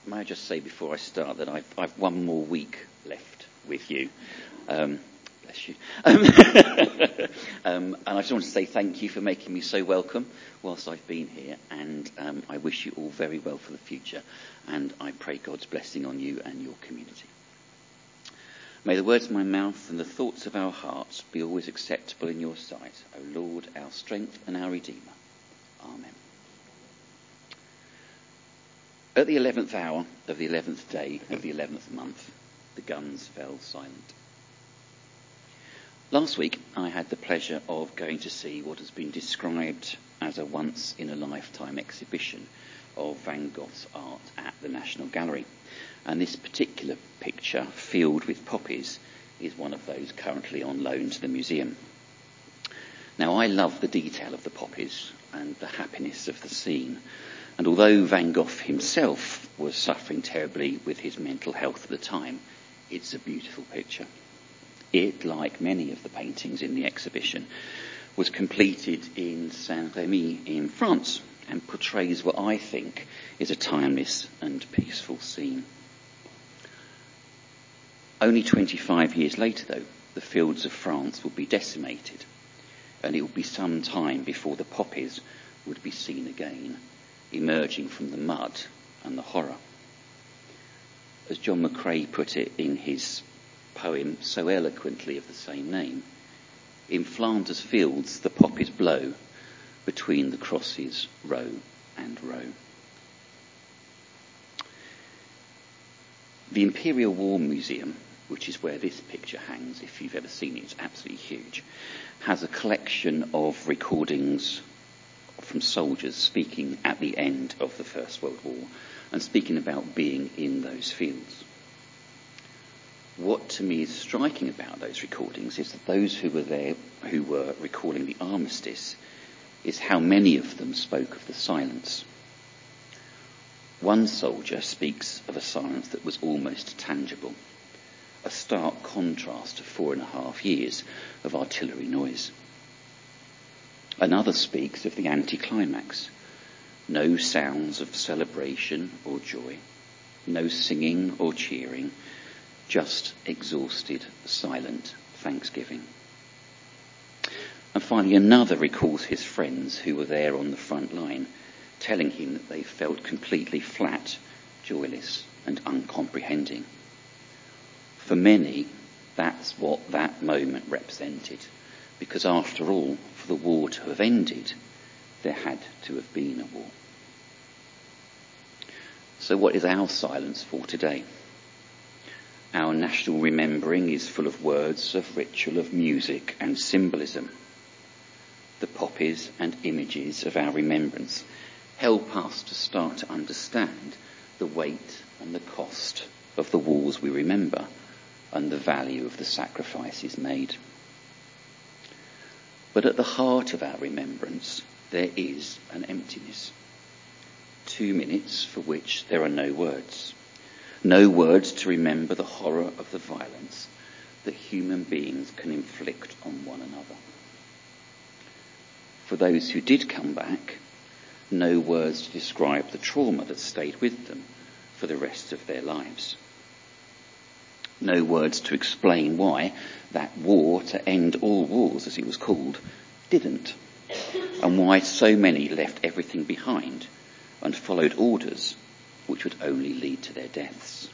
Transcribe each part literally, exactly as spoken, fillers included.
may I just say before I start that I've, I've one more week left with you. Um, bless you. Um, um, and I just want to say thank you for making me so welcome whilst I've been here, and um, I wish you all very well for the future, and I pray God's blessing on you and your community. May the words of my mouth and the thoughts of our hearts be always acceptable in your sight, O Lord, our strength and our Redeemer. Amen. At the eleventh hour of the eleventh day of the eleventh month, the guns fell silent. Last week, I had the pleasure of going to see what has been described as a once-in-a-lifetime exhibition of Van Gogh's art at the National Gallery. And this particular picture, Field with Poppies, is one of those currently on loan to the museum. Now, I love the detail of the poppies and the happiness of the scene. And although Van Gogh himself was suffering terribly with his mental health at the time, it's a beautiful picture. It, like many of the paintings in the exhibition, was completed in Saint-Rémy in France and portrays what I think is a timeless and peaceful scene. Only twenty-five years later, though, the fields of France would be decimated, and it would be some time before the poppies would be seen again, emerging from the mud and the horror. As John McCrae put it in his poem so eloquently of the same name, in Flanders fields the poppies blow between the crosses row and row. The Imperial War Museum, which is where this picture hangs, if you've ever seen it, it's absolutely huge, has a collection of recordings from soldiers speaking at the end of the First World War and speaking about being in those fields. What to me is striking about those recordings is that those who were there, who were recalling the armistice, is how many of them spoke of the silence. One soldier speaks of a silence that was almost tangible, a stark contrast to four and a half years of artillery noise. Another speaks of the anticlimax, no sounds of celebration or joy, no singing or cheering, just exhausted, silent thanksgiving. And finally, another recalls his friends who were there on the front line, telling him that they felt completely flat, joyless, and uncomprehending. For many, that's what that moment represented, because after all, for the war to have ended, there had to have been a war. So what is our silence for today? Our national remembering is full of words of ritual, of music and symbolism. The poppies and images of our remembrance help us to start to understand the weight and the cost of the wars we remember and the value of the sacrifices made. But at the heart of our remembrance, there is an emptiness. Two minutes for which there are no words. No words to remember the horror of the violence that human beings can inflict on one another. For those who did come back, no words to describe the trauma that stayed with them for the rest of their lives. No words to explain why that war to end all wars, as it was called, didn't, and why so many left everything behind and followed orders which would only lead to their deaths.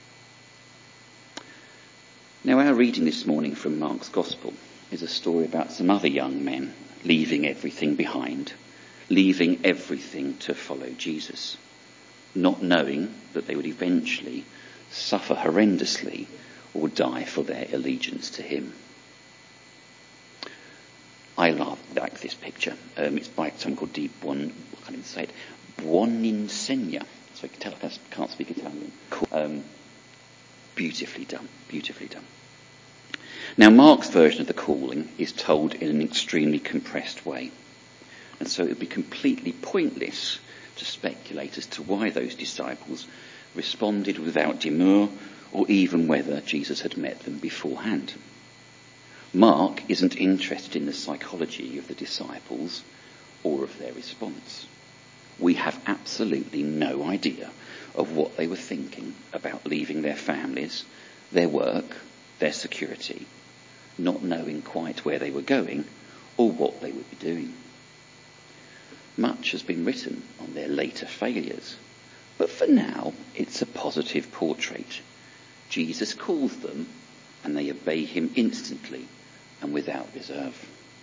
Now, our reading this morning from Mark's Gospel is a story about some other young men leaving everything behind, leaving everything to follow Jesus, not knowing that they would eventually suffer horrendously or die for their allegiance to him. I love like this picture. Um, it's by someone called Di Buon, I can't even say it, Buoninsegna. So I can tell I can't speak Italian. Um, beautifully done, beautifully done. Now, Mark's version of the calling is told in an extremely compressed way. And so it would be completely pointless to speculate as to why those disciples responded without demur or even whether Jesus had met them beforehand. Mark isn't interested in the psychology of the disciples or of their response. We have absolutely no idea of what they were thinking about leaving their families, their work, their security, not knowing quite where they were going or what they would be doing. Much has been written on their later failures, but for now it's a positive portrait. Jesus calls them and they obey him instantly and without reserve.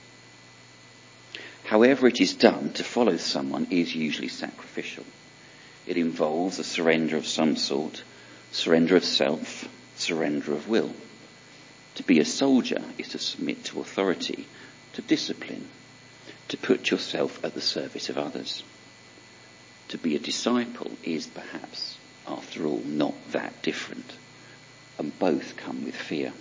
However it is done, to follow someone is usually sacrificial. It involves a surrender of some sort, surrender of self, surrender of will. To be a soldier is to submit to authority, to discipline, to put yourself at the service of others. To be a disciple is perhaps, after all, not that different, and both come with fear.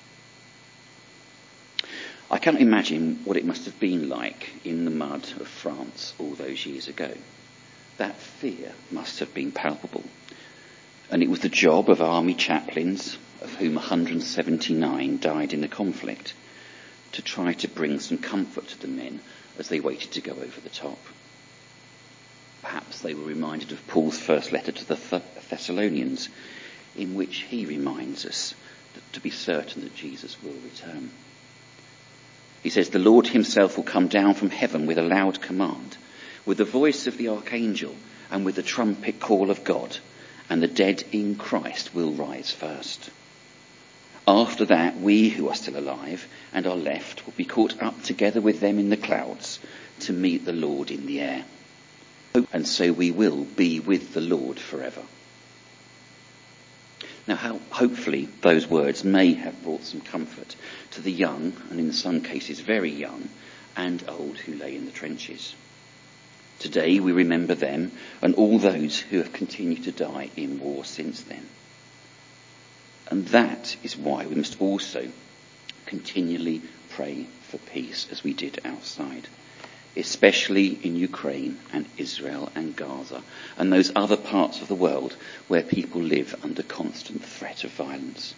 I cannot imagine what it must have been like in the mud of France all those years ago. That fear must have been palpable. And it was the job of army chaplains, of whom one hundred seventy-nine died in the conflict, to try to bring some comfort to the men as they waited to go over the top. Perhaps they were reminded of Paul's first letter to the Thessalonians, in which he reminds us that to be certain that Jesus will return. He says, "The Lord himself will come down from heaven with a loud command, with the voice of the archangel and with the trumpet call of God, and the dead in Christ will rise first. After that, we who are still alive and are left will be caught up together with them in the clouds to meet the Lord in the air. And so we will be with the Lord forever." Now, how, hopefully those words may have brought some comfort to the young, and in some cases very young, and old who lay in the trenches. Today we remember them and all those who have continued to die in war since then. And that is why we must also continually pray for peace, as we did outside, especially in Ukraine and Israel and Gaza and those other parts of the world where people live under constant threat of violence.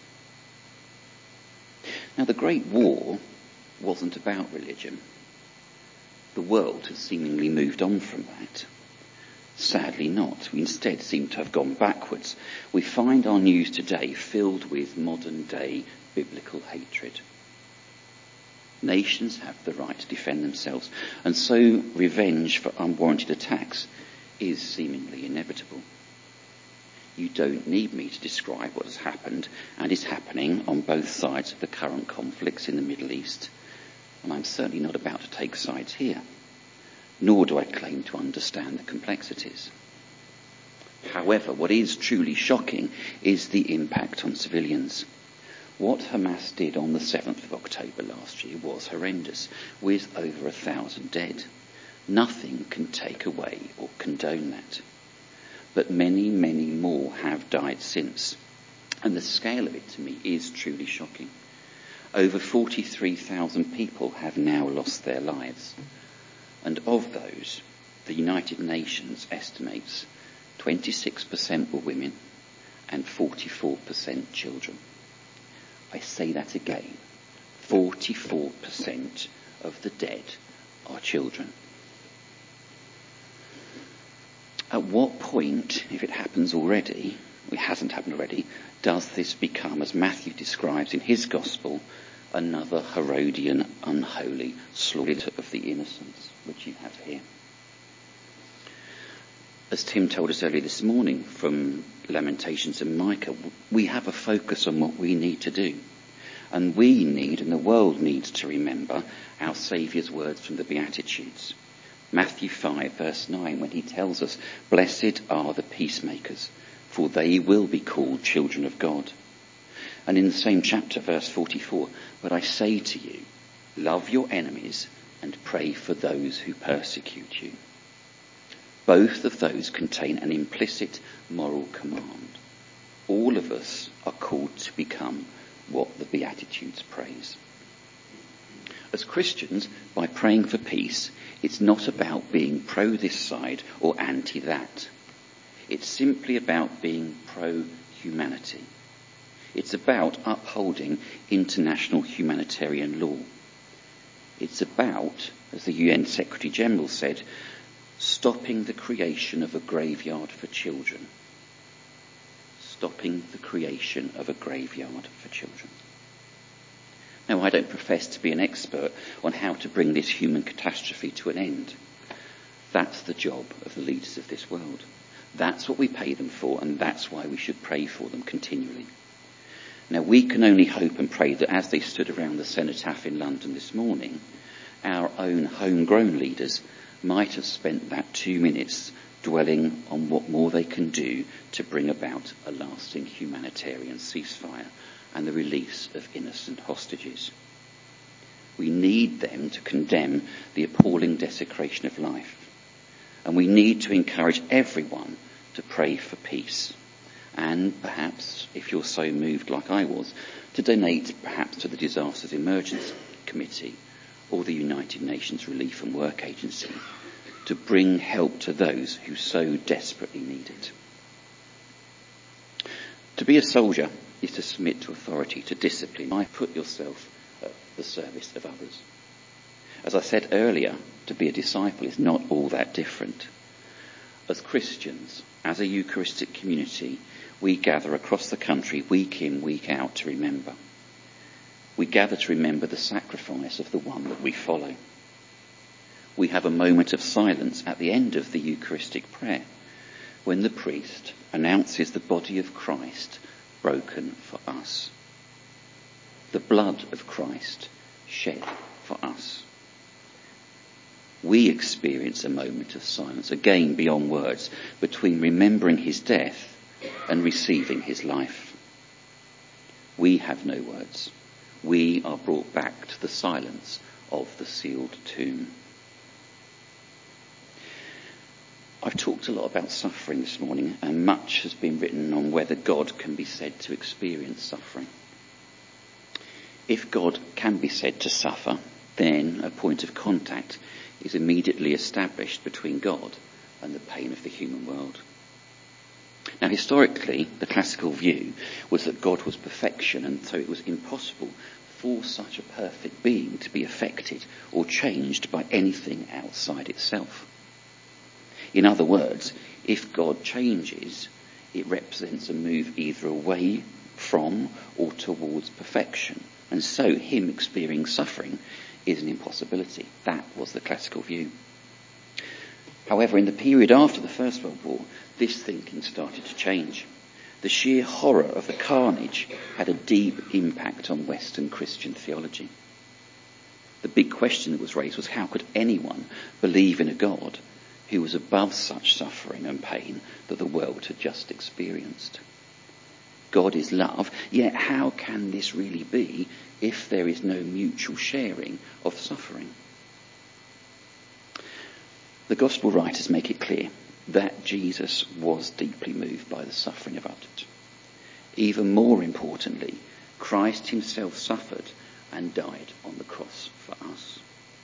Now, the Great War wasn't about religion. The world has seemingly moved on from that. Sadly not. We instead seem to have gone backwards. We find our news today filled with modern day biblical hatred. Nations have the right to defend themselves, and so revenge for unwarranted attacks is seemingly inevitable. You don't need me to describe what has happened and is happening on both sides of the current conflicts in the Middle East, and I'm certainly not about to take sides here, nor do I claim to understand the complexities. However, what is truly shocking is the impact on civilians. What Hamas did on the seventh of October last year was horrendous, with over a thousand dead. Nothing can take away or condone that. But many, many more have died since. And the scale of it to me is truly shocking. Over forty-three thousand people have now lost their lives. And of those, the United Nations estimates twenty-six percent were women and forty-four percent children. I say that again. forty-four percent of the dead are children. At what point, if it happens already, it hasn't happened already, does this become, as Matthew describes in his gospel, another Herodian, unholy slaughter of the innocents, which you have here? As Tim told us earlier this morning from Lamentations and Micah, we have a focus on what we need to do. And we need, and the world needs, to remember our Saviour's words from the Beatitudes. Matthew five verse nine, when he tells us, "Blessed are the peacemakers, for they will be called children of God." And in the same chapter, verse forty-four, "But I say to you, love your enemies and pray for those who persecute you." Both of those contain an implicit moral command. All of us are called to become what the Beatitudes praise. As Christians, by praying for peace, it's not about being pro this side or anti that. It's simply about being pro-humanity. It's about upholding international humanitarian law. It's about, as the U N Secretary General said, stopping the creation of a graveyard for children stopping the creation of a graveyard for children. Now, I don't profess to be an expert on how to bring this human catastrophe to an end. That's the job of the leaders of this world. That's what we pay them for, and that's why we should pray for them continually. Now, we can only hope and pray that as they stood around the cenotaph in London this morning, our own homegrown leaders might have spent that two minutes dwelling on what more they can do to bring about a lasting humanitarian ceasefire and the release of innocent hostages. We need them to condemn the appalling desecration of life. And we need to encourage everyone to pray for peace. And perhaps, if you're so moved like I was, to donate perhaps to the Disasters Emergency Committee or the United Nations Relief and Work Agency to bring help to those who so desperately need it. To be a soldier is to submit to authority, to discipline. I put yourself at the service of others. As I said earlier, to be a disciple is not all that different. As Christians, as a Eucharistic community, we gather across the country week in, week out to remember. We gather to remember the sacrifice of the one that we follow. We have a moment of silence at the end of the Eucharistic prayer when the priest announces the body of Christ broken for us. The blood of Christ shed for us. We experience a moment of silence, again beyond words, between remembering his death and receiving his life. We have no words. We are brought back to the silence of the sealed tomb. I've talked a lot about suffering this morning, and much has been written on whether God can be said to experience suffering. If God can be said to suffer, then a point of contact is immediately established between God and the pain of the human world. Now, historically, the classical view was that God was perfection, and so it was impossible for such a perfect being to be affected or changed by anything outside itself. In other words, if God changes, it represents a move either away from or towards perfection, and so him experiencing suffering is an impossibility. That was the classical view. However, in the period after the First World War, this thinking started to change. The sheer horror of the carnage had a deep impact on Western Christian theology. The big question that was raised was, how could anyone believe in a God who was above such suffering and pain that the world had just experienced? God is love, yet how can this really be if there is no mutual sharing of suffering? The gospel writers make it clear that Jesus was deeply moved by the suffering of others. Even more importantly, Christ himself suffered and died on the cross for us.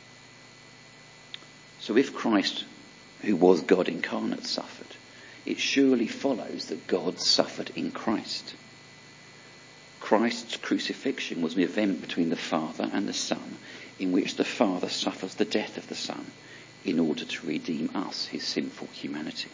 So if Christ, who was God incarnate, suffered, it surely follows that God suffered in Christ. Christ's crucifixion was an event between the Father and the Son, in which the Father suffers the death of the Son in order to redeem us, his sinful humanity.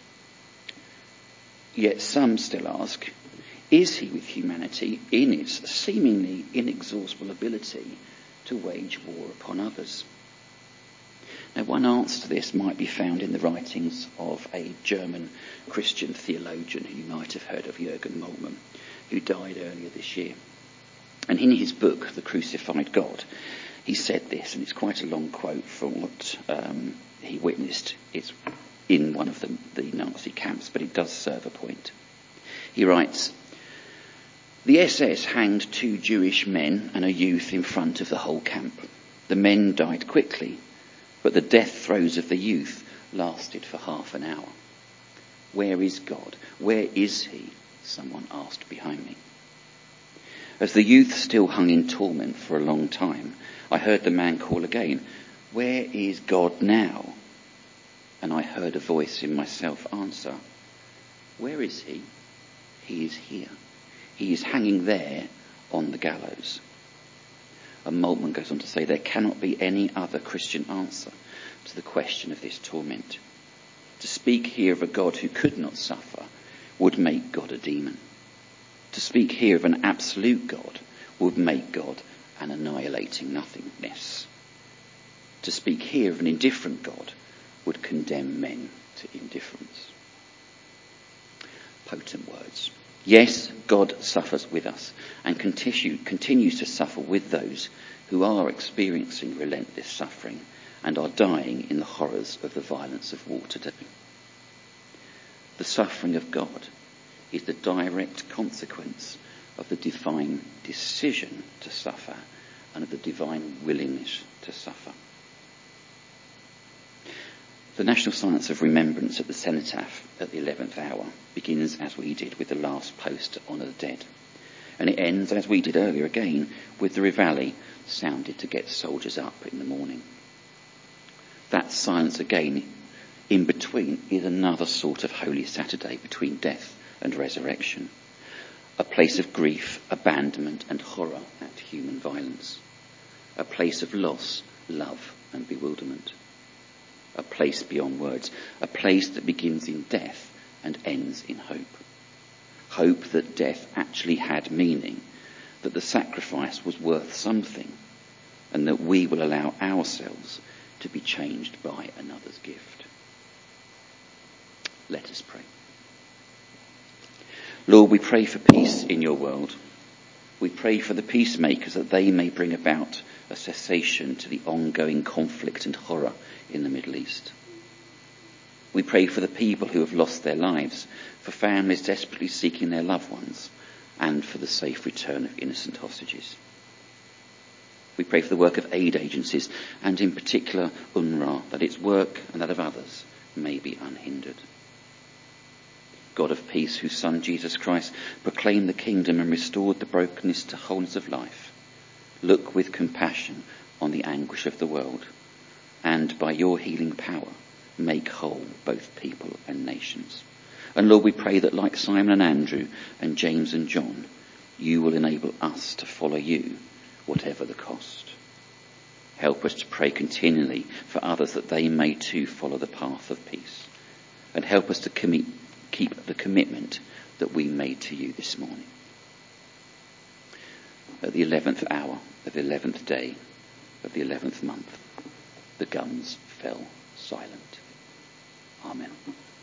Yet some still ask, is he with humanity in its seemingly inexhaustible ability to wage war upon others? Now, one answer to this might be found in the writings of a German Christian theologian who you might have heard of, Jürgen Moltmann, who died earlier this year. And in his book, The Crucified God, he said this, and it's quite a long quote from what um, he witnessed. It's in one of the, the Nazi camps, but it does serve a point. He writes, "The S S hanged two Jewish men and a youth in front of the whole camp. The men died quickly, but the death throes of the youth lasted for half an hour. Where is God? Where is he?" someone asked behind me. As the youth still hung in torment for a long time, I heard the man call again, "Where is God now?" And I heard a voice in myself answer, "Where is he? He is here. He is hanging there on the gallows." And Moltmann goes on to say, there cannot be any other Christian answer to the question of this torment. To speak here of a God who could not suffer would make God a demon. To speak here of an absolute God would make God an annihilating nothingness. To speak here of an indifferent God would condemn men to indifference. Potent words. Yes, God suffers with us and continue, continues to suffer with those who are experiencing relentless suffering and are dying in the horrors of the violence of war today. The suffering of God is the direct consequence of the divine decision to suffer and of the divine willingness to suffer. The National Silence of Remembrance at the Cenotaph at the eleventh hour begins as we did with the last post to honour the dead. And it ends as we did earlier again with the Reveille sounded to get soldiers up in the morning. That silence again in between is another sort of Holy Saturday between death and resurrection. A place of grief, abandonment and horror at human violence. A place of loss, love and bewilderment. A place beyond words. A place that begins in death and ends in hope. Hope that death actually had meaning, that the sacrifice was worth something, and that we will allow ourselves to be changed by another's gift. Let us pray. Lord, we pray for peace in your world. We pray for the peacemakers that they may bring about a cessation to the ongoing conflict and horror in the Middle East. We pray for the people who have lost their lives, for families desperately seeking their loved ones, and for the safe return of innocent hostages. We pray for the work of aid agencies, and in particular U N R W A, that its work and that of others may be unhindered. God of peace, whose Son Jesus Christ proclaimed the kingdom and restored the brokenness to wholeness of life, look with compassion on the anguish of the world, and by your healing power make whole both people and nations. And Lord, we pray that like Simon and Andrew and James and John, you will enable us to follow you, whatever the cost. Help us to pray continually for others that they may too follow the path of peace. And help us to commit, keep the commitment that we made to you this morning. At the eleventh hour of the eleventh day of the eleventh month, the guns fell silent. Amen.